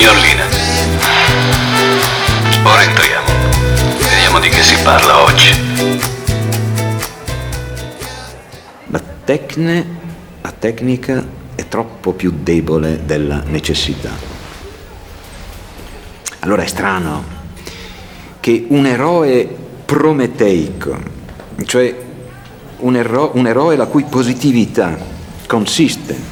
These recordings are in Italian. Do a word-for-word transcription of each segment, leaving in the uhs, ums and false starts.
Signor Lina, ora entriamo. Vediamo di che si parla oggi. La tecne, la tecnica è troppo più debole della necessità. Allora è strano che un eroe prometeico, cioè un, ero- un eroe la cui positività consiste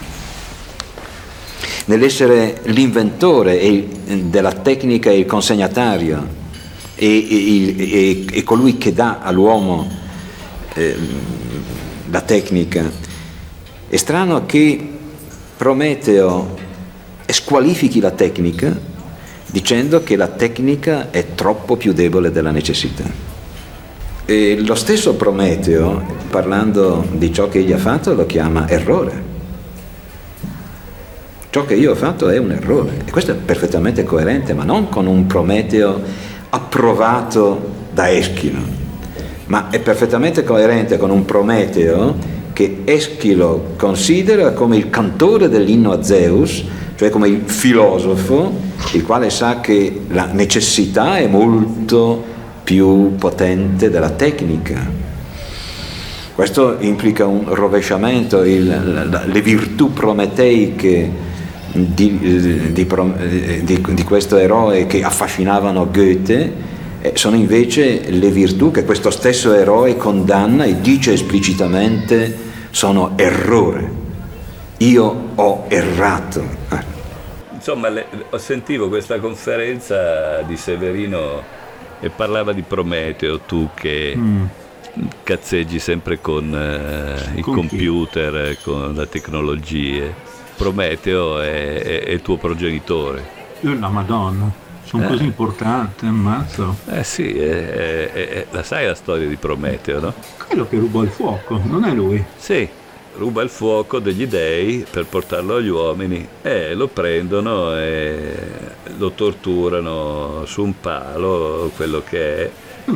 nell'essere l'inventore e, della tecnica e il consegnatario e, e, e, e colui che dà all'uomo eh, la tecnica. È strano che Prometeo squalifichi la tecnica dicendo che la tecnica è troppo più debole della necessità. E lo stesso Prometeo, parlando di ciò che egli ha fatto, lo chiama errore. Ciò che io ho fatto è un errore, e questo è perfettamente coerente, ma non con un Prometeo approvato da Eschilo, ma è perfettamente coerente con un Prometeo che Eschilo considera come il cantore dell'inno a Zeus, cioè come il filosofo, il quale sa che la necessità è molto più potente della tecnica. Questo implica un rovesciamento, il, la, le virtù prometeiche Di, di, di, di questo eroe che affascinavano Goethe eh, sono invece le virtù che questo stesso eroe condanna e dice esplicitamente sono errore, io ho errato. Insomma, le, sentivo questa conferenza di Severino e parlava di Prometeo, tu che mm. cazzeggi sempre con eh, i con computer, chi? Con la tecnologia. Prometeo è, è, è il tuo progenitore. Io la Madonna, sono eh. così importante, ammazzo. Eh sì, è, è, è, la sai la storia di Prometeo, no? Quello che ruba il fuoco, non è lui? Sì, ruba il fuoco degli dei per portarlo agli uomini e lo prendono e lo torturano su un palo, quello che è. Mm.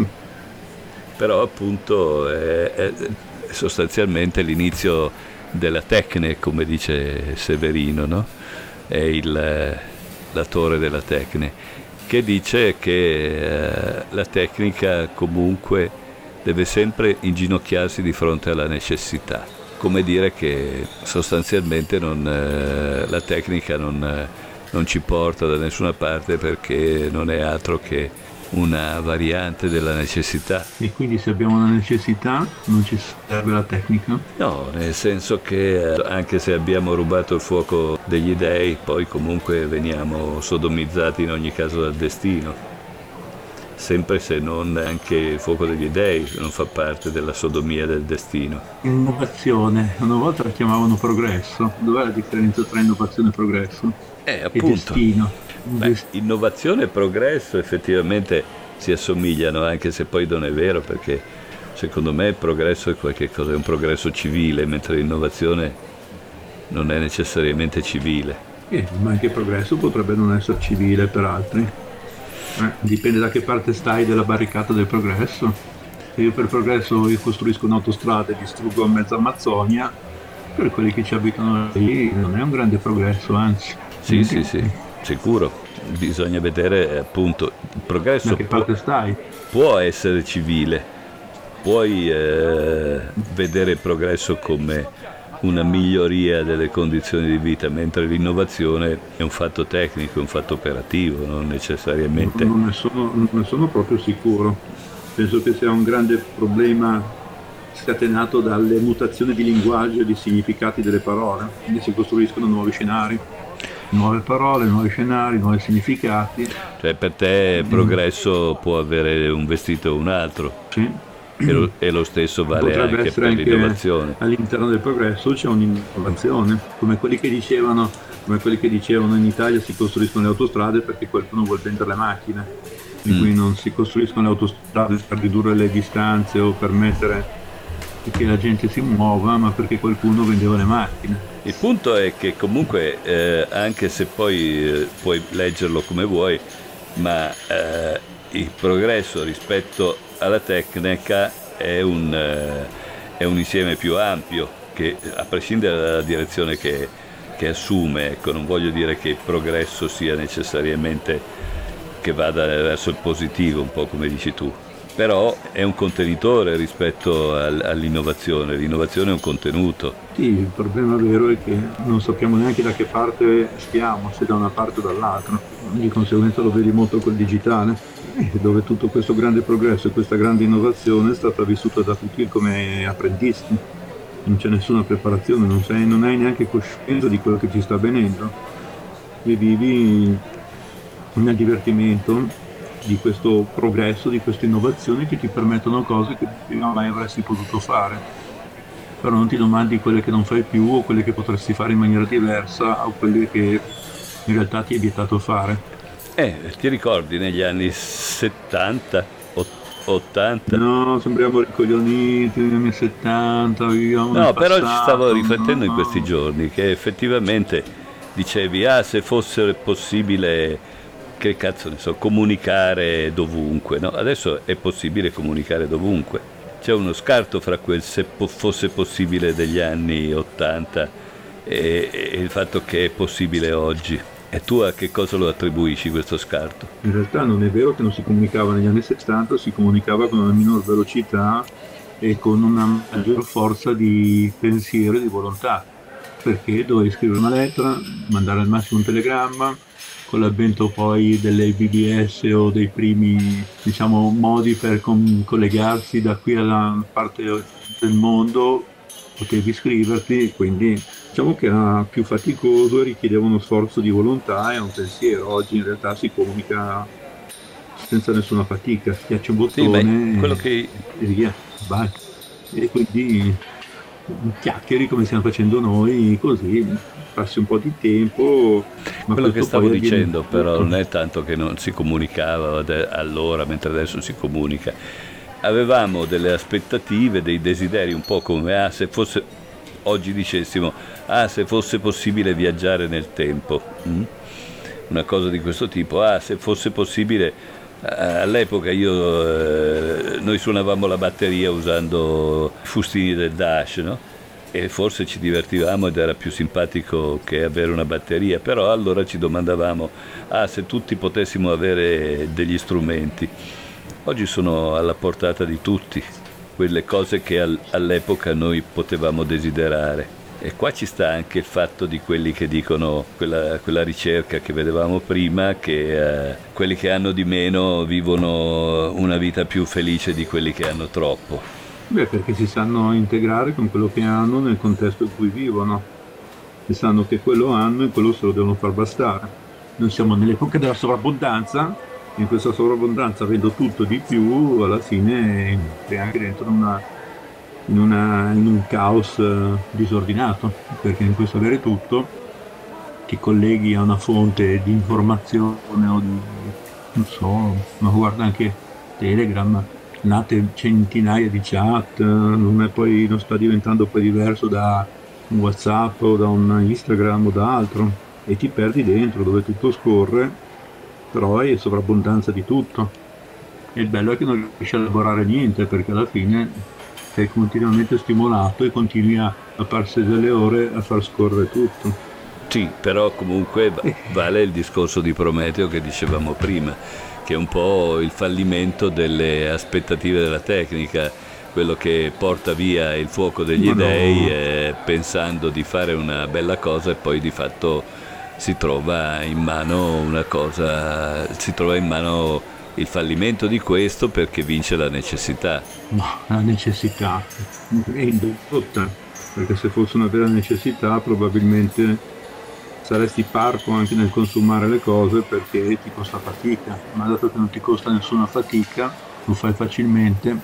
Però appunto è, è sostanzialmente l'inizio della tecne, come dice Severino, no? È il, l'autore della tecne, che dice che eh, la tecnica comunque deve sempre inginocchiarsi di fronte alla necessità, come dire che sostanzialmente non, eh, la tecnica non, eh, non ci porta da nessuna parte perché non è altro che una variante della necessità. E quindi se abbiamo una necessità non ci serve la tecnica? No, nel senso che anche se abbiamo rubato il fuoco degli dei, poi comunque veniamo sodomizzati in ogni caso dal destino. Sempre se non anche il fuoco degli dei non fa parte della sodomia del destino. Innovazione, una volta la chiamavano progresso. Dov'è la differenza tra innovazione e progresso? Eh, appunto. E destino. Beh, innovazione e progresso effettivamente si assomigliano, anche se poi non è vero, perché secondo me il progresso è qualche cosa, è un progresso civile, mentre l'innovazione non è necessariamente civile. Eh, ma anche il progresso potrebbe non essere civile per altri. Eh, dipende da che parte stai della barricata del progresso. Se io per progresso io costruisco un'autostrada e distruggo mezza Amazzonia, per quelli che ci abitano lì non è un grande progresso, anzi. Sì, sì, sì. Sicuro, bisogna vedere appunto il progresso. Da che parte può, stai? Può essere civile, puoi eh, vedere il progresso come una miglioria delle condizioni di vita, mentre l'innovazione è un fatto tecnico, è un fatto operativo, non necessariamente. Non, non, ne sono, non ne sono proprio sicuro. Penso che sia un grande problema scatenato dalle mutazioni di linguaggio e di significati delle parole, quindi si costruiscono nuovi scenari. Nuove parole, nuovi scenari, nuovi significati. Cioè per te il progresso può avere un vestito o un altro. Sì. E lo, e lo stesso vale Potrebbe anche essere per anche l'innovazione. All'interno del progresso c'è un'innovazione, come quelli che dicevano, come quelli che dicevano in Italia si costruiscono le autostrade perché qualcuno vuole vendere le macchine, in mm. cui non si costruiscono le autostrade per ridurre le distanze o permettere che la gente si muova, ma perché qualcuno vendeva le macchine. Il punto è che comunque, eh, anche se poi eh, puoi leggerlo come vuoi, ma eh, il progresso rispetto alla tecnica è un, eh, è un insieme più ampio, che a prescindere dalla direzione che, che assume, ecco, non voglio dire che il progresso sia necessariamente che vada verso il positivo, un po' come dici tu, però è un contenitore rispetto al, all'innovazione. L'innovazione è un contenuto. Sì, il problema vero è che non sappiamo neanche da che parte stiamo, se da una parte o dall'altra. Di conseguenza lo vedi molto col digitale, dove tutto questo grande progresso e questa grande innovazione è stata vissuta da tutti come apprendisti. Non c'è nessuna preparazione, non, sei, non hai neanche coscienza di quello che ci sta avvenendo e vivi nel divertimento di questo progresso, di queste innovazioni che ti permettono cose che prima mai avresti potuto fare, però non ti domandi quelle che non fai più o quelle che potresti fare in maniera diversa o quelle che in realtà ti è vietato fare. Eh, ti ricordi negli anni settanta, ottanta? No, sembriamo ricoglioniti negli anni settanta, viviamo No, nel però passato, ci stavo riflettendo no. in questi giorni che effettivamente dicevi, ah, se fosse possibile, che cazzo ne so, comunicare dovunque, no? Adesso è possibile comunicare dovunque. C'è uno scarto fra quel se po- fosse possibile degli anni ottanta e, e il fatto che è possibile oggi. E tu a che cosa lo attribuisci questo scarto? In realtà non è vero che non si comunicava negli anni settanta, si comunicava con una minor velocità e con una maggior forza di pensiero e di volontà, perché dovevi scrivere una lettera, mandare al massimo un telegramma, con l'avvento poi delle B B S o dei primi, diciamo, modi per com- collegarsi da qui alla parte del mondo, potevi scriverti, quindi diciamo che era più faticoso e richiedeva uno sforzo di volontà e un pensiero. Oggi in realtà si comunica senza nessuna fatica, schiaccia un bottone, sì, ma quello che... e via, vai. E quindi chiacchieri come stiamo facendo noi, così passi un po' di tempo. Ma quello che stavo dicendo avviene... però non è tanto che non si comunicava allora mentre adesso si comunica, avevamo delle aspettative, dei desideri, un po' come ah se fosse, oggi dicessimo ah se fosse possibile viaggiare nel tempo, mm? una cosa di questo tipo, ah se fosse possibile, all'epoca io eh, noi suonavamo la batteria usando i fustini del Dash, no? E forse ci divertivamo ed era più simpatico che avere una batteria, però allora ci domandavamo ah se tutti potessimo avere degli strumenti. Oggi sono alla portata di tutti quelle cose che al, all'epoca noi potevamo desiderare. E qua ci sta anche il fatto di quelli che dicono, quella, quella ricerca che vedevamo prima, che eh, quelli che hanno di meno vivono una vita più felice di quelli che hanno troppo. Beh, perché si sanno integrare con quello che hanno nel contesto in cui vivono, e sanno che quello hanno e quello se lo devono far bastare. Noi siamo nell'epoca della sovrabbondanza, e in questa sovrabbondanza, avendo tutto di più, alla fine sei anche dentro una, in, una, in un caos disordinato, perché in questo avere tutto ti colleghi a una fonte di informazione o di, non so, ma guarda anche Telegram, nate centinaia di chat, non è poi non sta diventando poi diverso da un WhatsApp o da un Instagram o da altro, e ti perdi dentro dove tutto scorre, però hai sovrabbondanza di tutto. E il bello è che non riesci a elaborare niente, perché alla fine sei continuamente stimolato e continui a, a farsi delle ore a far scorrere tutto. Sì, però comunque vale il discorso di Prometeo che dicevamo prima, che è un po' il fallimento delle aspettative della tecnica, quello che porta via il fuoco degli Ma dei no. eh, pensando di fare una bella cosa e poi di fatto si trova in mano una cosa, si trova in mano il fallimento di questo perché vince la necessità. No, la necessità è indotta, perché se fosse una vera necessità probabilmente saresti parco anche nel consumare le cose perché ti costa fatica, ma dato che non ti costa nessuna fatica, lo fai facilmente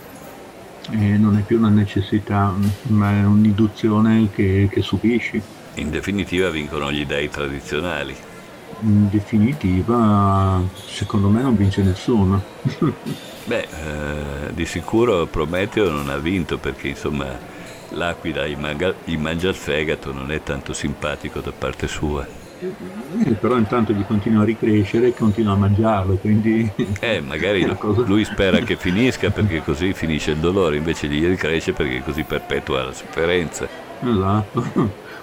e non è più una necessità, ma è un'induzione che, che subisci. In definitiva vincono gli dei tradizionali. In definitiva, secondo me non vince nessuno. Beh, eh, di sicuro Prometeo non ha vinto perché insomma l'aquila gli mangia, gli mangia il fegato, non è tanto simpatico da parte sua. Eh, però intanto gli continua a ricrescere e continua a mangiarlo, quindi... Eh, magari cosa... lui spera che finisca perché così finisce il dolore, invece gli ricresce perché così perpetua la sofferenza. Esatto,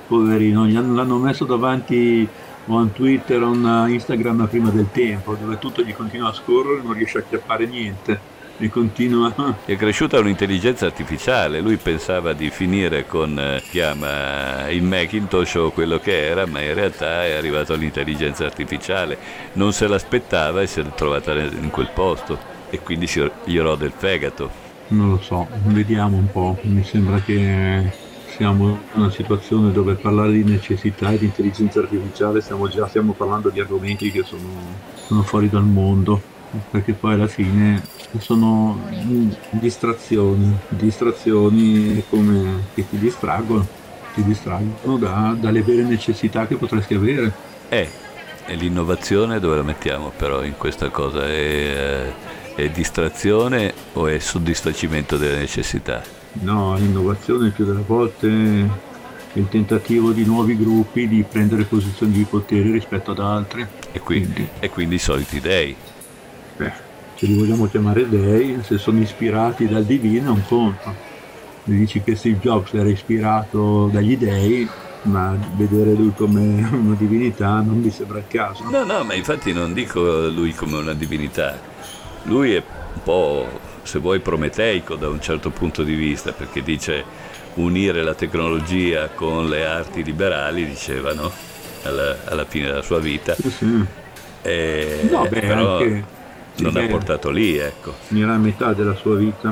poverino, gli hanno, l'hanno messo davanti o un Twitter o un Instagram prima del tempo, dove tutto gli continua a scorrere, non riesce a chiappare niente e continua. È cresciuta un'intelligenza artificiale, lui pensava di finire con eh, chiama il Macintosh o quello che era, ma in realtà è arrivato all'intelligenza artificiale, non se l'aspettava e si è trovata in quel posto e quindi si, gli rode il fegato. Non lo so, vediamo un po', mi sembra che siamo in una situazione dove parlare di necessità e di intelligenza artificiale stiamo già stiamo parlando di argomenti che sono, sono fuori dal mondo, perché poi alla fine sono distrazioni, distrazioni come che ti distraggono, ti distraggono da, dalle vere necessità che potresti avere. Eh, e l'innovazione dove la mettiamo però in questa cosa? È, è distrazione o è soddisfacimento delle necessità? No, l'innovazione più delle volte è il tentativo di nuovi gruppi di prendere posizioni di potere rispetto ad altri. E quindi, quindi. E quindi i soliti dei. Beh, se li vogliamo chiamare dei, se sono ispirati dal divino è un conto. Mi dici che Steve Jobs era ispirato dagli dei, ma vedere lui come una divinità non mi sembra il caso. No, no, ma infatti non dico lui come una divinità. Lui è un po', se vuoi, prometeico da un certo punto di vista, perché dice unire la tecnologia con le arti liberali, diceva, no? Alla, alla fine della sua vita. Sì, sì. E, no, beh, però anche... non sì, ha portato lì, ecco. Era a metà della sua vita.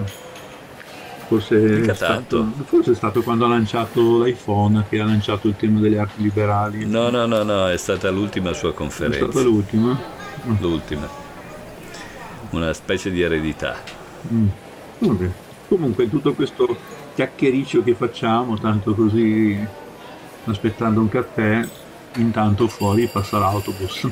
Forse è, stato, forse è stato quando ha lanciato l'iPhone che ha lanciato il tema delle arti liberali. No, no, no, no, è stata l'ultima sua conferenza. È stata l'ultima? L'ultima. Una specie di eredità. Mm. Okay. Comunque tutto questo chiacchiericcio che facciamo, tanto così aspettando un caffè, intanto fuori passa l'autobus.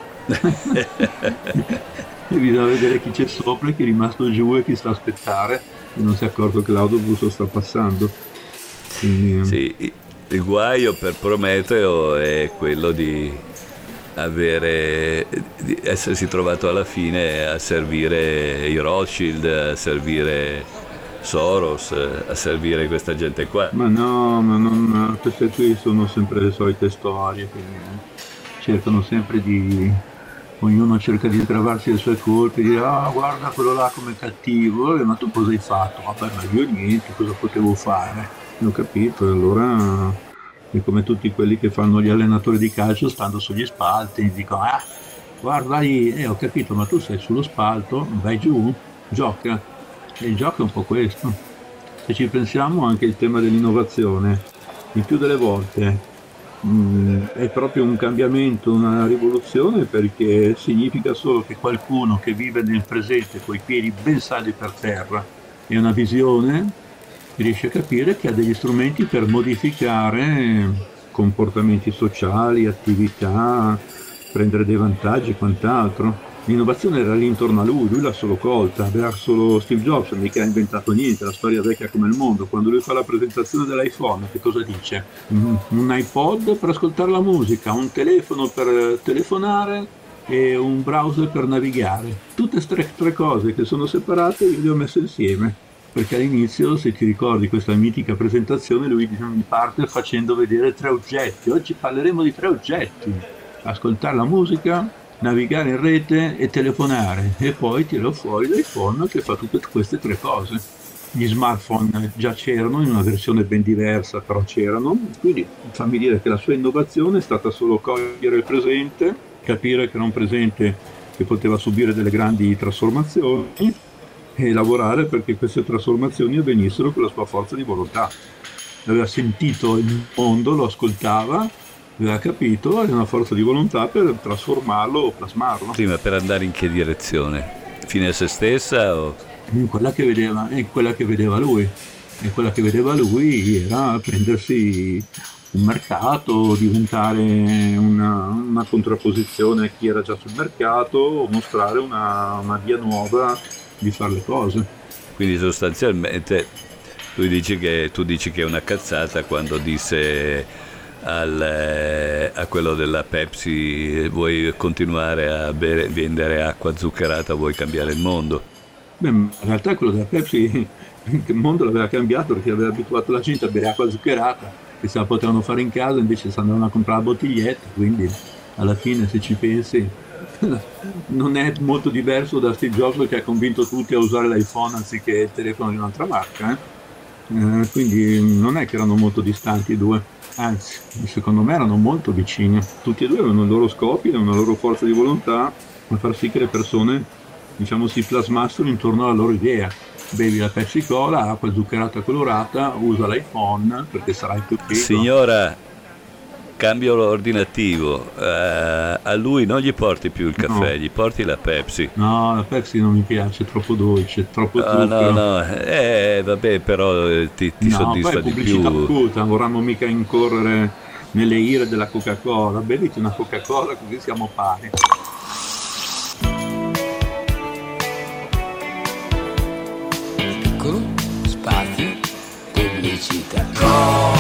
E bisogna vedere chi c'è sopra, chi è rimasto giù e chi sta a aspettare e non si è accorto che l'autobus sta passando. Quindi... Sì, il guaio per Prometeo è quello di avere di essersi trovato alla fine a servire i Rothschild, a servire Soros, a servire questa gente qua. Ma no, ma non, queste qui sono sempre le solite storie, quindi cercano sempre di... ognuno cerca di travarsi le sue colpe, di dire ah guarda quello là come cattivo, ma tu cosa hai fatto? Vabbè, ma io niente, cosa potevo fare? Non ho capito, allora è come tutti quelli che fanno gli allenatori di calcio stando sugli spalti, e dicono ah guarda lì, eh ho capito, ma tu sei sullo spalto, vai giù, gioca. E il gioco è un po' questo. Se ci pensiamo, anche il tema dell'innovazione, il più delle volte è proprio un cambiamento, una rivoluzione, perché significa solo che qualcuno che vive nel presente coi piedi ben saldi per terra e una visione riesce a capire che ha degli strumenti per modificare comportamenti sociali, attività, prendere dei vantaggi e quant'altro. L'innovazione era lì intorno a lui, lui l'ha solo colta, aveva solo Steve Jobs, mica ha inventato niente, la storia vecchia come il mondo. Quando lui fa la presentazione dell'iPhone, che cosa dice? Un iPod per ascoltare la musica, un telefono per telefonare e un browser per navigare. Tutte queste tre cose che sono separate io le ho messe insieme, perché all'inizio, se ti ricordi questa mitica presentazione, lui parte facendo vedere tre oggetti. Oggi parleremo di tre oggetti: ascoltare la musica, navigare in rete e telefonare, e poi tirò fuori l'iPhone che fa tutte queste tre cose. Gli smartphone già c'erano in una versione ben diversa, però c'erano, quindi fammi dire che la sua innovazione è stata solo cogliere il presente, capire che era un presente che poteva subire delle grandi trasformazioni e lavorare perché queste trasformazioni avvenissero con la sua forza di volontà. Aveva sentito il mondo, lo ascoltava, aveva capito, aveva una forza di volontà per trasformarlo o plasmarlo. Sì, ma per andare in che direzione? Fine a se stessa o... Quella che vedeva, è quella che vedeva lui. E quella che vedeva lui era prendersi un mercato, diventare una, una contrapposizione a chi era già sul mercato, o mostrare una, una via nuova di fare le cose. Quindi sostanzialmente tu dici che, tu dici che è una cazzata quando disse al, a quello della Pepsi vuoi continuare a bere, vendere acqua zuccherata, vuoi cambiare il mondo? Beh, in realtà quello della Pepsi il mondo l'aveva cambiato perché aveva abituato la gente a bere acqua zuccherata che se la potevano fare in casa, invece si andavano a comprare la bottiglietta, quindi alla fine, se ci pensi, non è molto diverso da Steve Jobs che ha convinto tutti a usare l'iPhone anziché il telefono di un'altra marca, eh? Eh, quindi non è che erano molto distanti i due, anzi secondo me erano molto vicini. Tutti e due avevano i loro scopi e una loro forza di volontà a far sì che le persone, diciamo, si plasmassero intorno alla loro idea. Bevi la Pepsi Cola, acqua zuccherata colorata, usa l'iPhone perché sarai più figo. Signora, cambio l'ordinativo, uh, a lui non gli porti più il caffè, no. Gli porti la Pepsi. No, la Pepsi non mi piace, è troppo dolce, è troppo zucchero. No, no, no, eh, vabbè, però ti, ti no, soddisfa poi di più. Pubblicità occulta, non vorremmo mica incorrere nelle ire della Coca-Cola. Beviti una Coca-Cola così siamo pari. Piccolo spazio pubblicità.